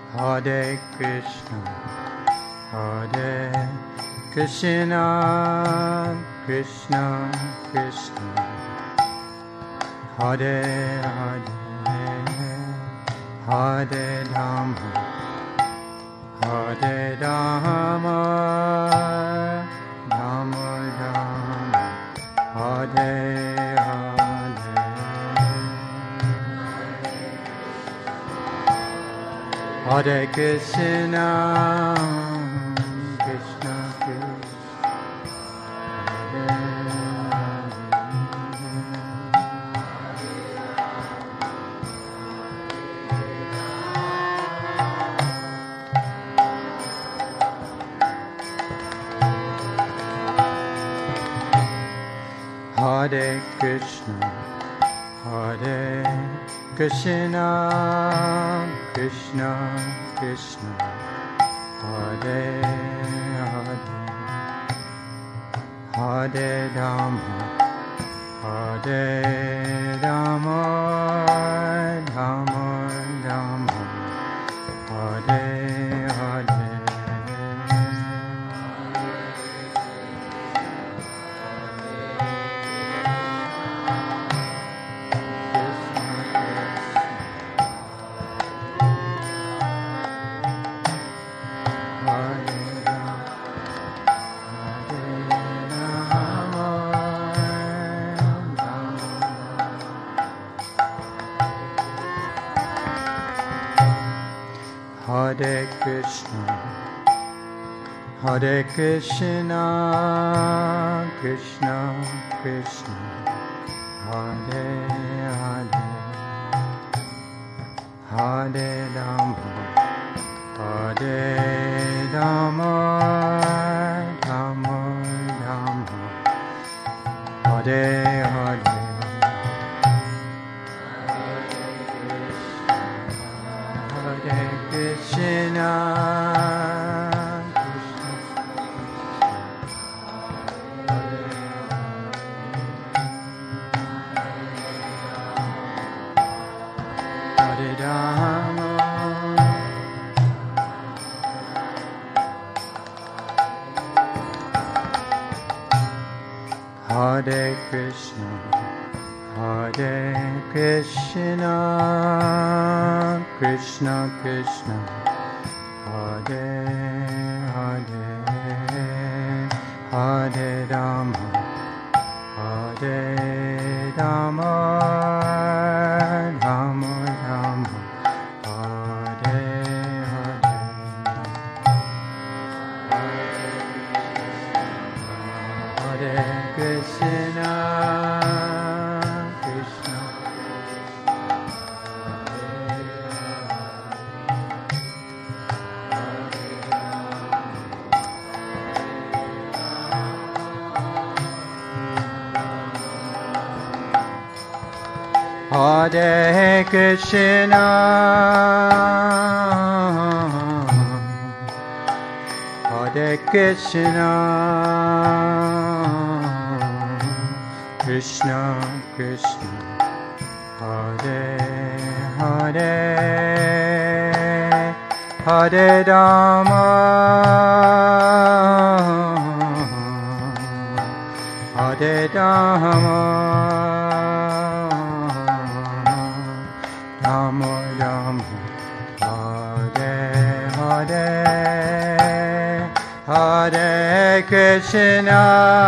Hare Krishna, Krishna Krishna, Hare Hare, Hare Rama, Hare Rama, Rama Rama, Hare Hare. Hare Krishna, Krishna Krishna, Hare Krishna, Hare Krishna, Krishna Krishna, Hare Hare, Hare Rama, Hare Rama, Rama Rama, Hare Hare. Hare Krishna, Hare Krishna, Krishna Krishna, Hare Hare, Hare Rama, Hare Rama, Rama Rama, Hare Hare. Hare Krishna, Hare Rama, Hare Krishna, Hare Krishna, Krishna Krishna, Hare Hare, Hare Rama, Hare Rama, Rama Rama, Hare Hare. Hare Krishna, Krishna, Hare Krishna, Hare Krishna, Krishna Krishna, Hare Hare, Hare Rama, Hare Rama, Rama Rama, Hare Hare, Hare Krishna,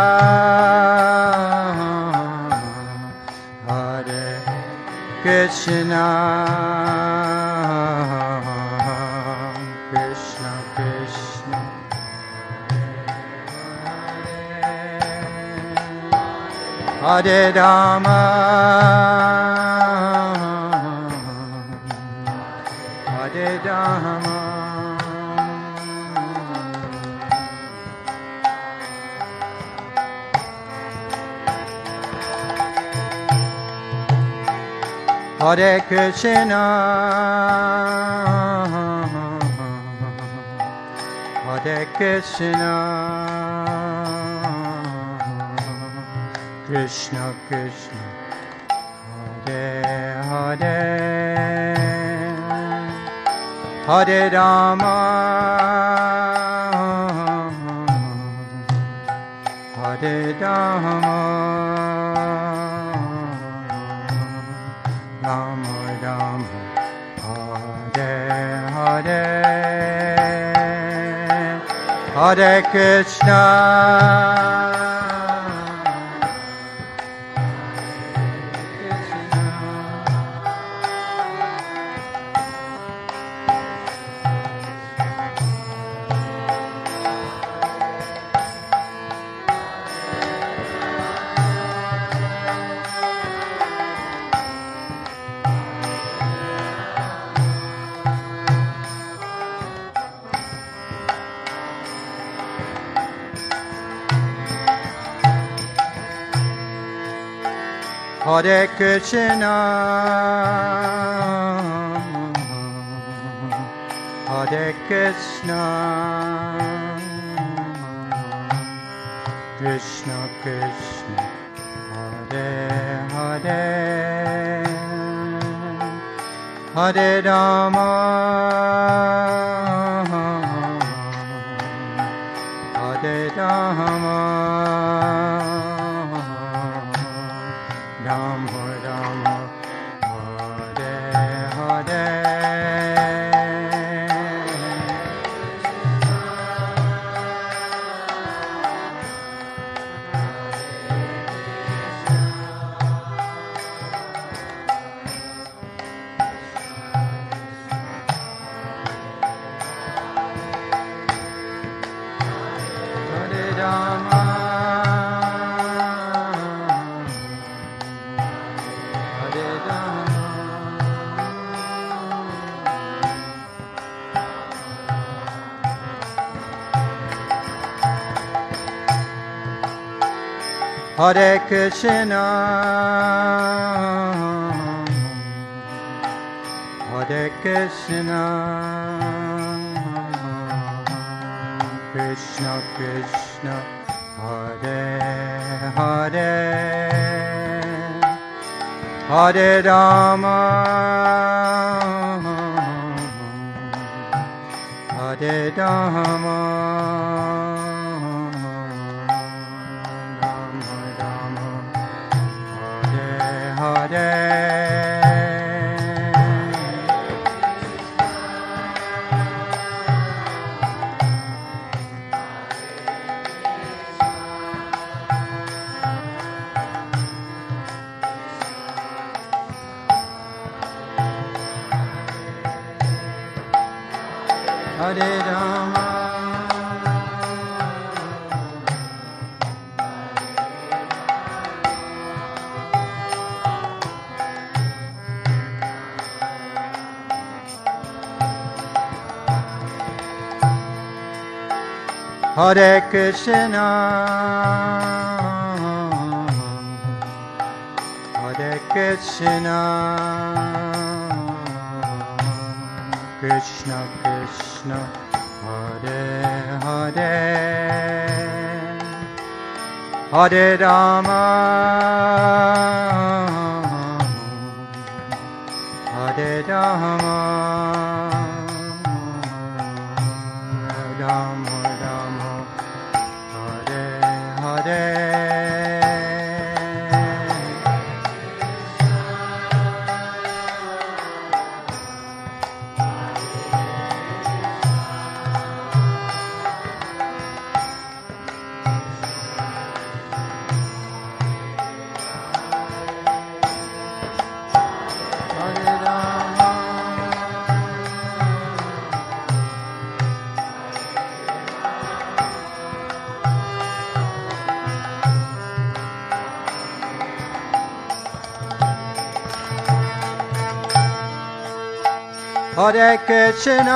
Hare Krishna, Krishna Krishna, Hare Rama, Hare Rama, Hare Krishna, Hare Krishna, Krishna Krishna, Hare Hare, Hare Rama, Hare Rama, Rama Rama, Hare Hare, Hare Krishna, Hare Krishna, Hare Krishna, Krishna Krishna, Hare Hare, Hare Rama, Hare Rama, Rama Rama, Hare Hare. Hare Rama, Hare Rama, Hare Krishna, Hare Krishna, Krishna Krishna, Hare Hare, Hare Rama, Hare Rama, Rama Rama, Hare Hare. Hare Rama, Hare Krishna, Hare Krishna, Krishna Krishna, Hare Hare, Hare Rama, Hare Rama, Rama Rama, Hare Hare. Hare Krishna,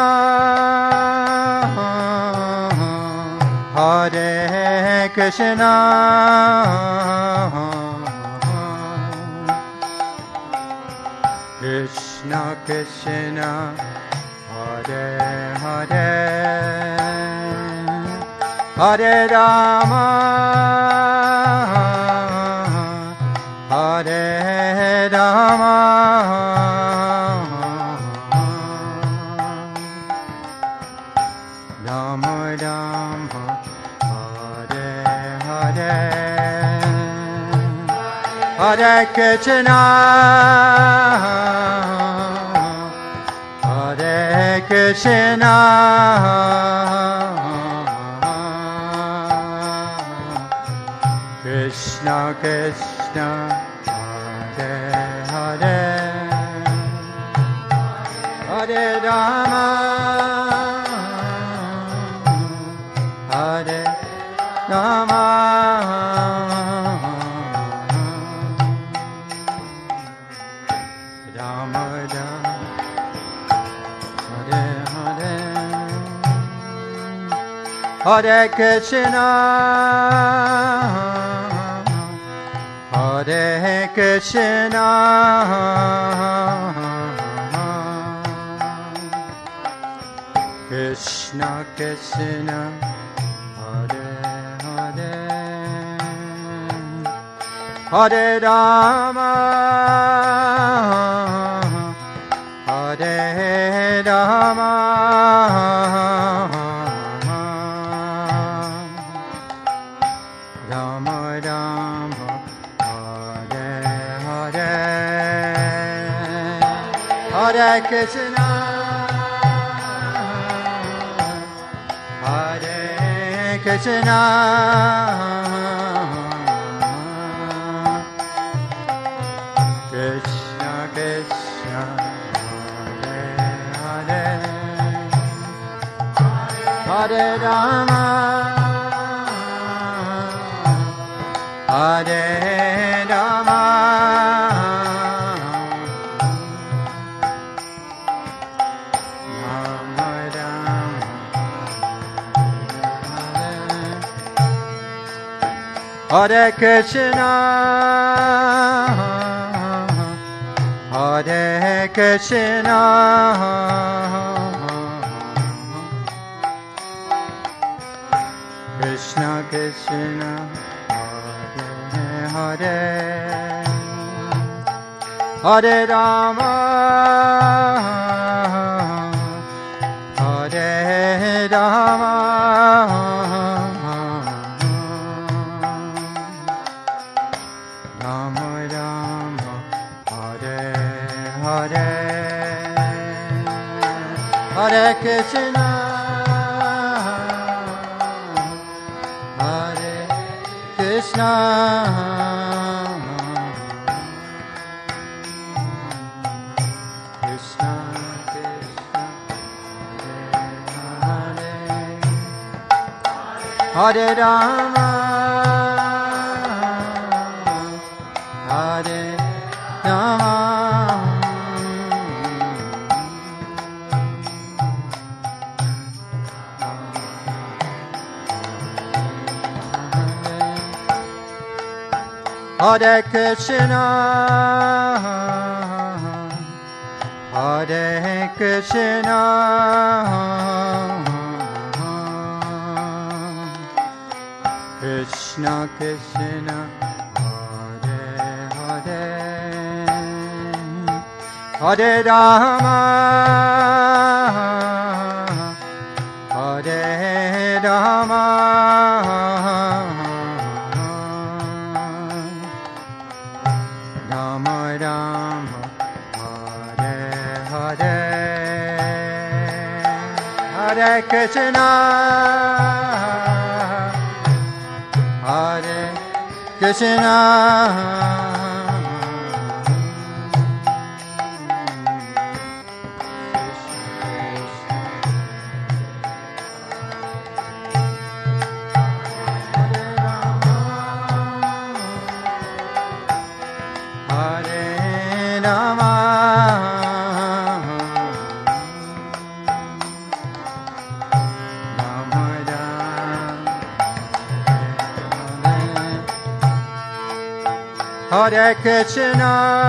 Hare Krishna, Krishna Krishna, Hare Hare, Hare Rama, Hare Rama, Hare Krishna, Hare Krishna, Krishna Krishna, Hare Hare, Hare Rama, Hare Rama, Rama Rama, Hare Hare, Hare Krishna, Hare Krishna, Krishna Krishna, Hare Hare, Hare Rama, Hare Rama, Rama Rama, Hare Hare, Hare Krishna, Hare Krishna, Krishna Krishna, Hare Hare, Hare Rama, Hare Rama, Rama Rama, Hare Krishna, Hare Krishna, Krishna Krishna, Hare Hare, Hare Rama, Hare Rama, Rama Rama, Hare Hare, Hare Krishna, Hare Krishna, Krishna Krishna, Hare Hare, Hare Rama, Hare Rama, Hare Krishna, Hare Krishna, Krishna Krishna, Hare Hare, Hare Rama, Hare Rama, Rama Rama, Hare Hare, Hare Krishna, Hare Krishna, Hare Rama, Rama Rama, Hare Krishna,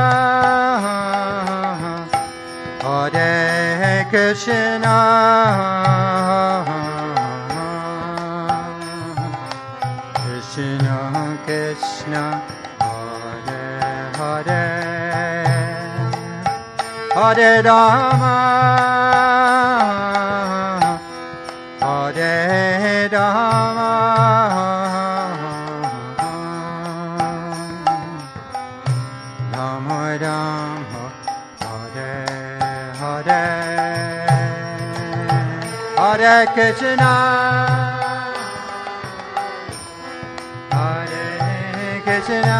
Hare Krishna, Krishna Krishna, Hare Hare, Hare Rama, Hare Rama, Hare Krishna, Hare Krishna,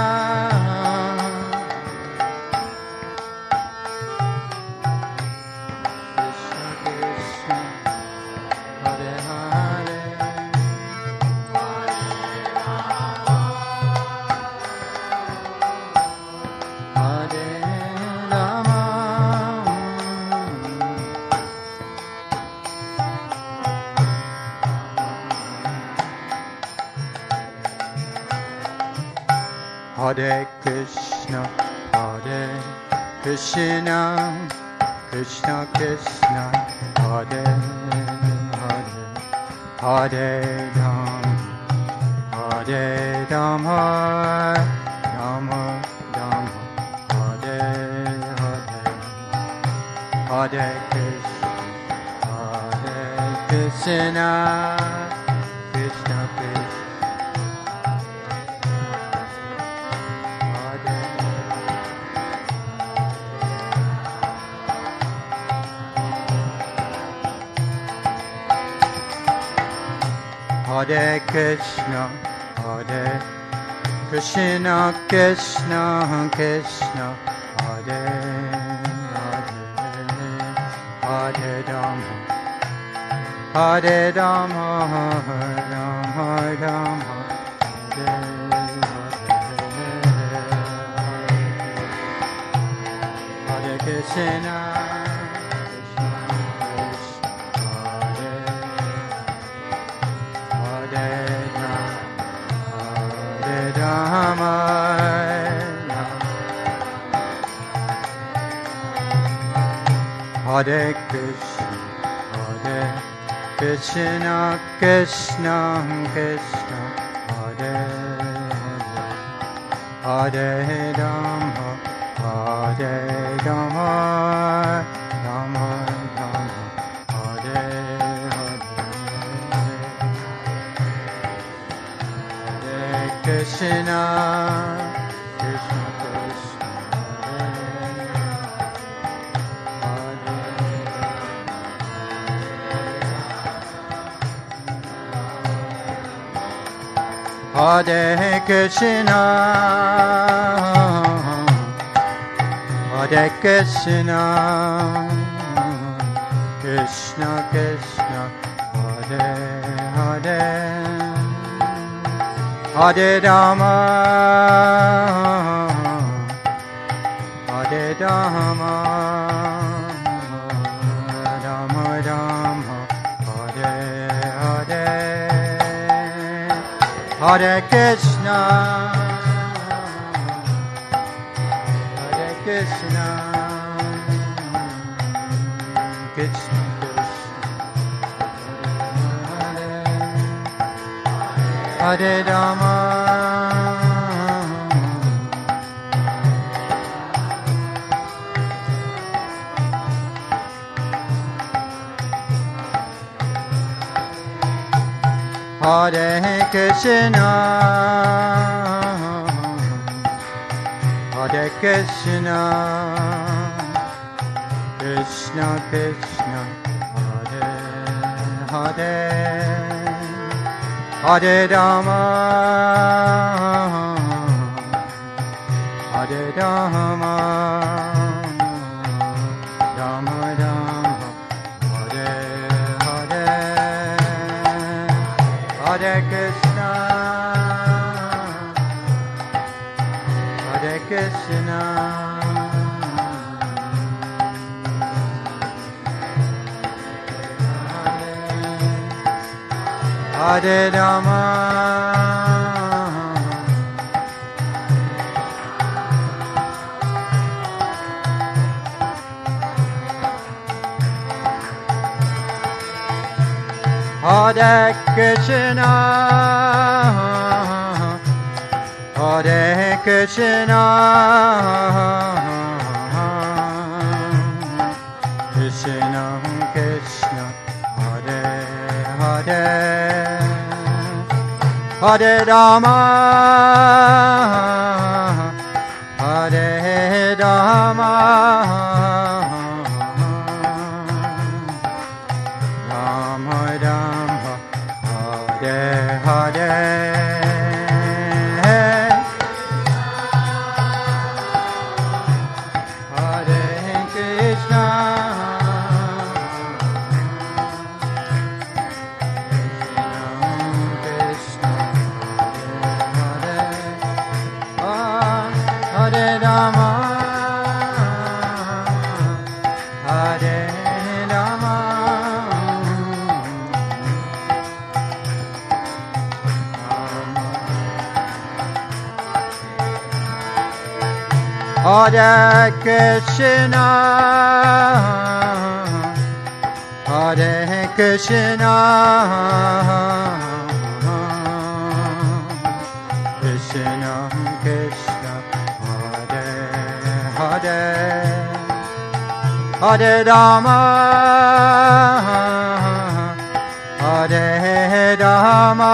Hare Krishna, Hare Krishna, Krishna Krishna, Hare Hare, Hare Rama, Rama Rama, Hare Hare, Hare Krishna, Krishna Krishna. Hare Krishna, Hare Krishna, Krishna Krishna, Hare Hare, Hare Rama, Hare Rama, Rama Rama, Hare Hare, Hare Krishna. Hare Krishna, Hare Krishna, Krishna Krishna, Hare Hare, Hare Rama, Hare Rama, Rama Rama, Hare Hare, Hare Krishna, Krishna Krishna, Hare Krishna, Hare Krishna, Krishna Krishna, Hare Hare, Hare Rama, Hare Rama, Rama Rama, Hare Hare, Hare Krishna, Hare Krishna, Krishna Krishna, Hare Rama, Hare Krishna, Hare Krishna, Krishna Krishna, Hare Hare, Hare Rama, Hare Rama, Rama Rama, Hare Hare, Hare Krishna, Hare Krishna, Hare Rama, Hare Krishna, Hare Krishna, Krishna Krishna, Hare Hare, Hare Rama, Hare Rama, Hare Rama, Hare Krishna, Hare Krishna, Krishna Krishna, Hare Hare, Hare Rama, Hare Rama,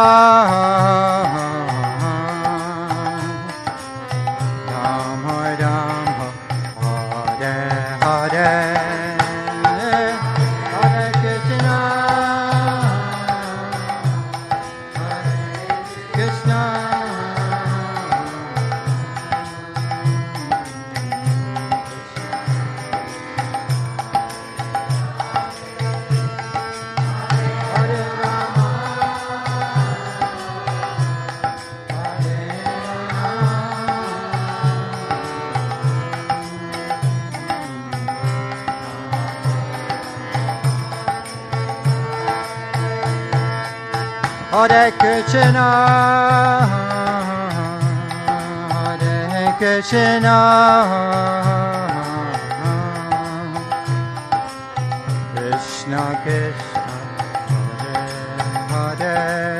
Rama Rama, Hare Hare, Hare Krishna, Hare Krishna, Hare Rama, Hare Krishna, Hare Krishna, Krishna Krishna, Hare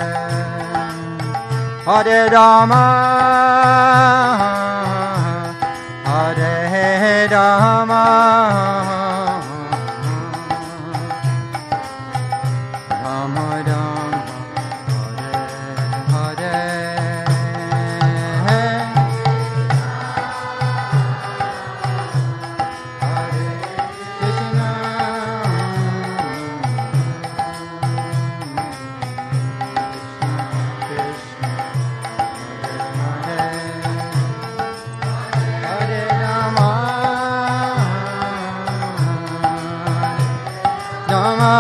Hare, Hare Rama, Hare Rama, Rama Rama, Hare Hare, Hare Krishna, Krishna Hare Hare, Hare Rama, Rama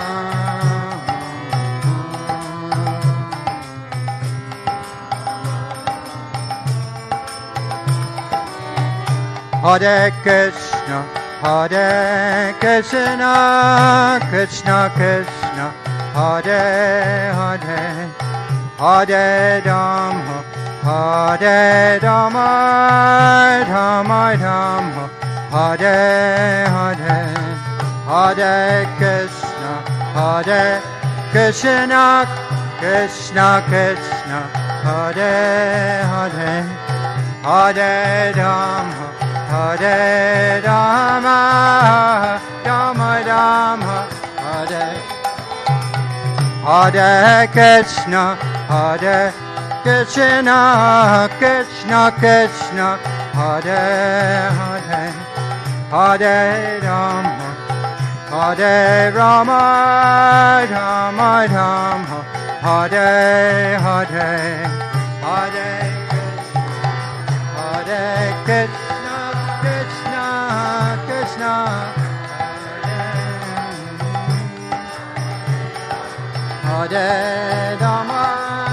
Hare Krishna, Hare Krishna, Krishna Krishna, Hare Hare, Hare Rama, Hare Rama, Rama Rama, Hare Hare, Hare Krishna, Hare Krishna, Krishna Krishna, Hare Hare, Hare Rama, Hare Rama, Rama Rama, Hare Hare Krishna, Hare Krishna, Krishna Krishna, Hare Hare, Hare Rama, Hare Rama, Rama Rama, Hare Hare, Hare Hare Krishna, Krishna Krishna, Hare Rama,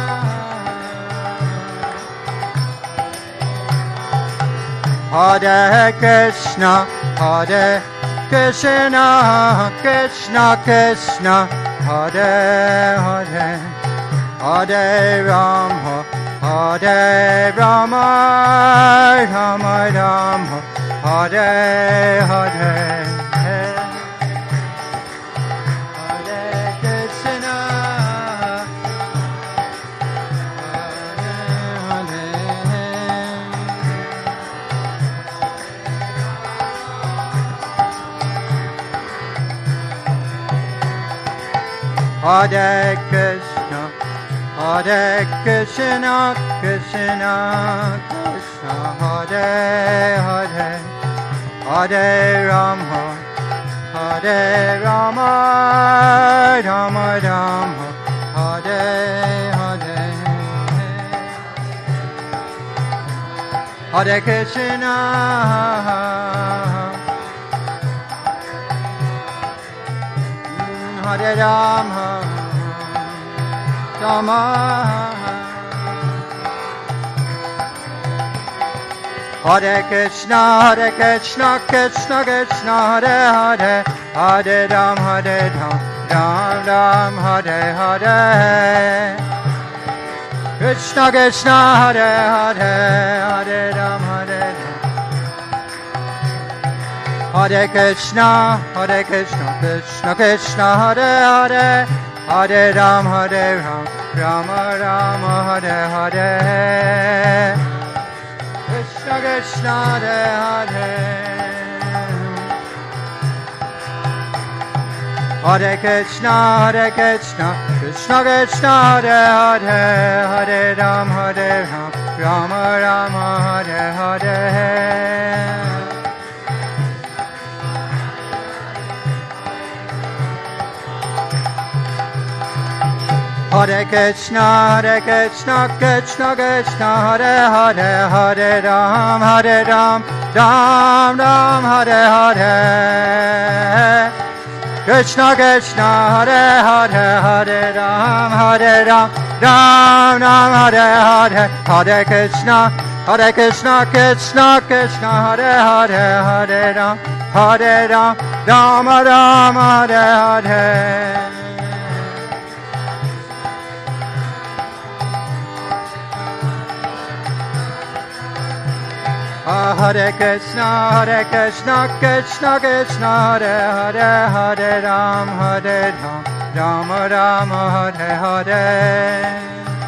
Hare Krishna, Hare Krishna, Krishna Krishna, Hare Hare, Hare Rama, Hare Rama, Rama Rama, Hare Hare, Hare Krishna, Hare Krishna, Hare Krishna, Krishna Krishna, Hare Hare, Hare Rama, Hare Rama, Rama Rama, Hare Hare, Hare Krishna, Hare Rama, Rama Hare Krishna, Krishna Krishna, Hare Hare, Hare Ram, Ram Ram, Hare Hare. Krishna Krishna, Hare Hare, Hare Ram, Hare Krishna, Krishna Krishna, Hare Hare, Hare Ram, Ram Ram, Hare Hare. Krishna Krishna, Hare Hare. Hare Krishna, Krishna Krishna, Hare Hare, Hare Ram, Ram Ram, Hare Hare. Hare Krishna, Krishna Krishna, Hare Hare, Hare Ram, Ram Ram, Hare Hare. Krishna Krishna, Hare Hare, Hare Ram, Ram Ram, Hare Hare. Hare Krishna, Krishna Krishna, Hare Hare, Hare Ram, Ram Ram, Hare Hare. Hare Krishna, Krishna Krishna, Hare Hare, Hare Ram, Ram Ram, Hare Hare.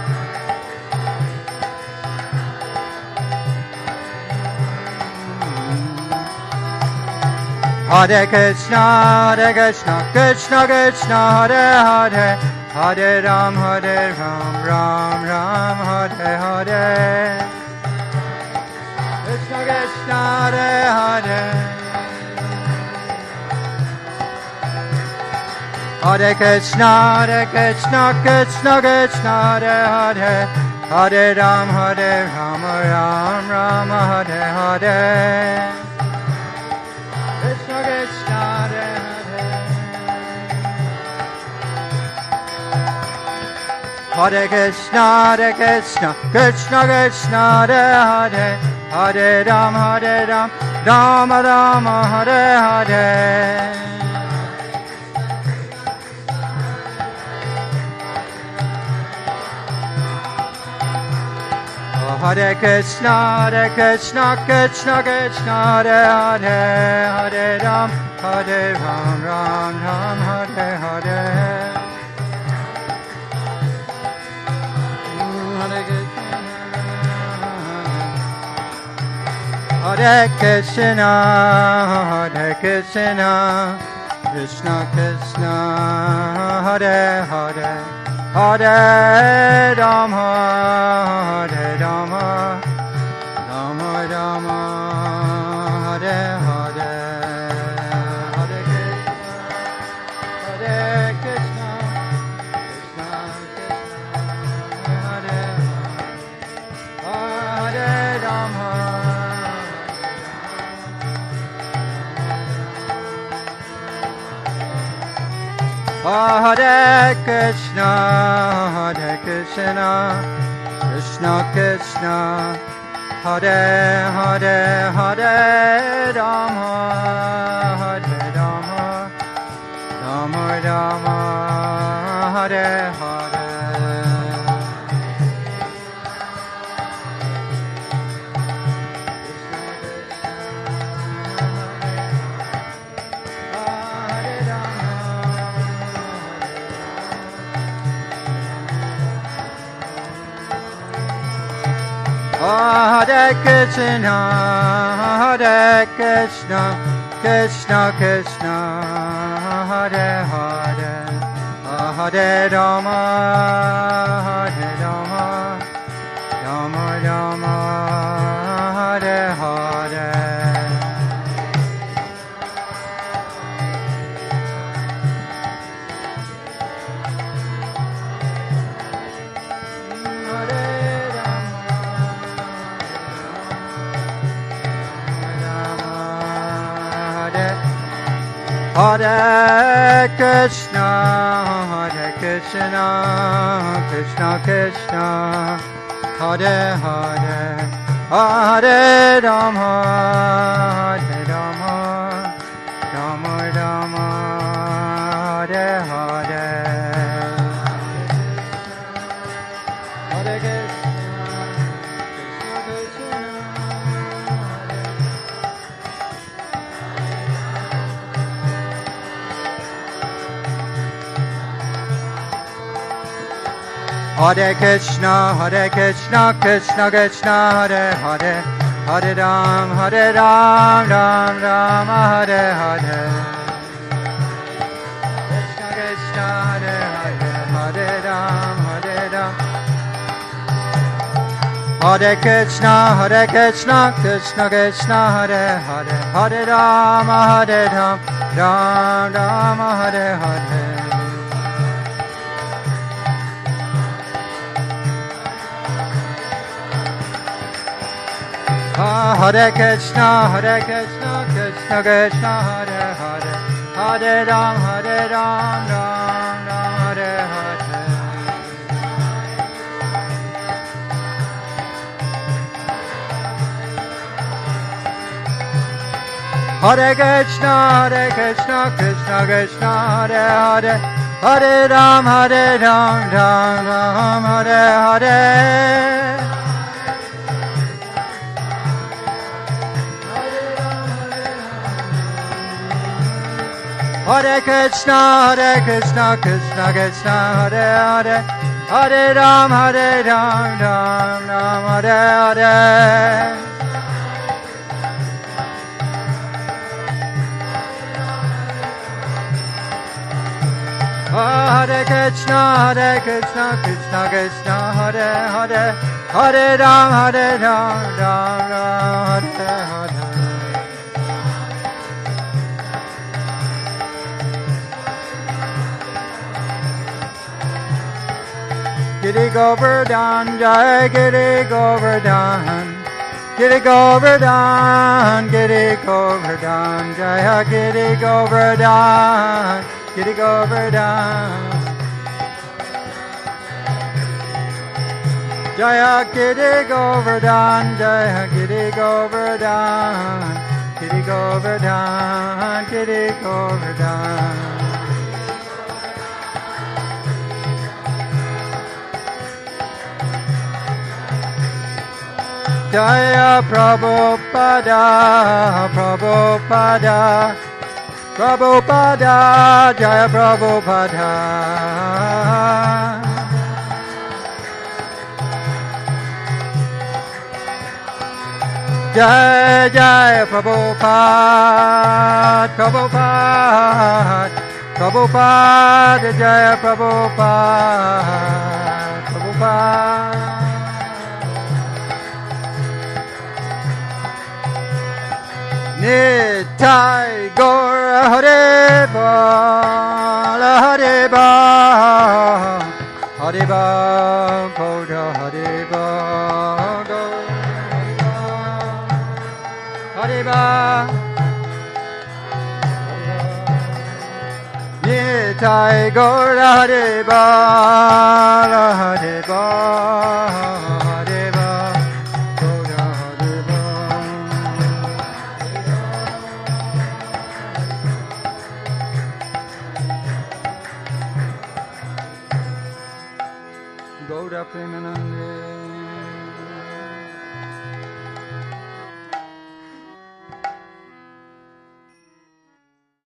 Hare Krishna, Krishna Krishna, Hare Hare, Hare Ram, Ram Ram, Hare Hare. Krishna Krishna, Hare Hare. Hare Krishna, Krishna Krishna, Hare Hare, Hare Ram, Ram Ram, Hare Hare. Krishna Krishna, Hare Krishna, Krishna Krishna, Hare Hare, Hare Ram, Ram Ram, Hare Hare. Hare Krishna, Krishna Krishna, Hare Hare, Hare Ram, Ram Ram, Hare Hare. Hare Krishna, Krishna Krishna, Hare Hare, Hare Rama, Rama Rama, Hare Hare. Hare Krishna, Krishna Krishna, Hare Hare, Rama. Hare Krishna, Krishna Krishna, Hare Hare, Hare Rama, Rama Rama, Hare Hare. Hare Krishna, Krishna Krishna, Hare Hare, Hare Rama, Rama Rama, Hare Hare. Hare Krishna, Krishna Krishna, Hare Hare, Hare Rama, Hare Rama, Rama Rama, Hare Hare. Hare Krishna, Hare Krishna, Krishna Krishna, Hare Hare, Hare Ram, Ram Ram, Hare Hare. Krishna Krishna, Hare Hare, Hare Ram, Ram. Hare Krishna, Krishna Krishna, Hare Hare, Hare Ram, Ram Ram, Hare Hare. Hare Krishna, Krishna Krishna, Hare Hare, Hare Ram, Ram Ram, Hare Hare. Hare Krishna, Krishna Krishna, Hare Hare, Hare Ram, Ram Ram, Hare Hare. Hare Krishna, Krishna Krishna, Hare Hare, Hare Ram, Ram Ram, Hare Hare. Hare Krishna, Krishna Krishna, Hare Hare, Hare Ram, Ram Ram, Hare Hare. Giri Govardhan, Jai Giri Govardhan, Giri Govardhan, Giri Govardhan, Jaya Giri Govardhan, Giri Govardhan. Jaya Giri Govardhan, Jaya Giri Govardhan, Giri Govardhan, Giri Govardhan. Jaya Prabhupada, Prabhupada, Prabhupada, Jaya Prabhupada. Jai Jai Prabhupada, Prabhupada, Prabhupada, Jaya Prabhupada, Prabhupada. Nitai Gaur Hare Bal, Hare Bal, Hare Bal, Gaura Hare Bal, Hare Bal. Nitai Gaur Hare Bal, Hare Bal. Premanande